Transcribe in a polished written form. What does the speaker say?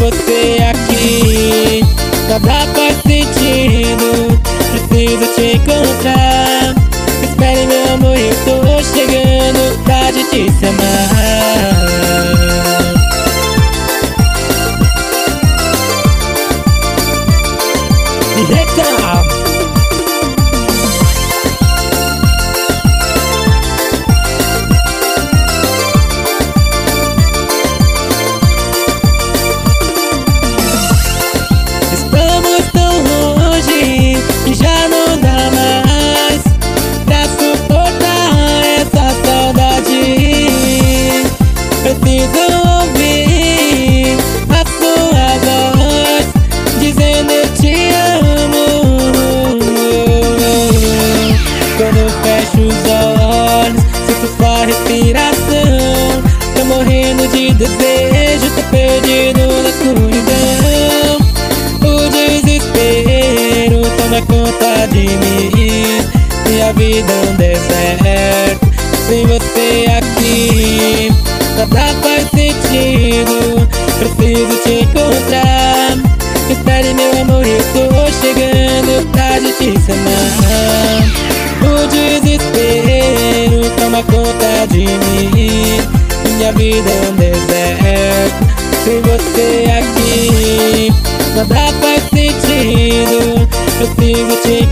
você aqui, nada faz sentido. Preciso te encontrar. Espere meu amor, eu tô chegando pra te amar. Eita! Estamos tão longe que já não dá mais pra suportar essa saudade. Preciso ouvir a sua voz dizendo eu te amo. Quando eu fecho os olhos, sinto sua respiração. Tô morrendo de desejo, tô perdido na escuridão. O desespero toma conta de mim. Minha vida é um deserto sem você aqui, nada faz sentido. Preciso te encontrar. Espere meu amor, eu tô chegando pra te amar. O desespero toma conta de mim. Minha vida é um deserto sem você aqui, nada faz sentido. Preciso te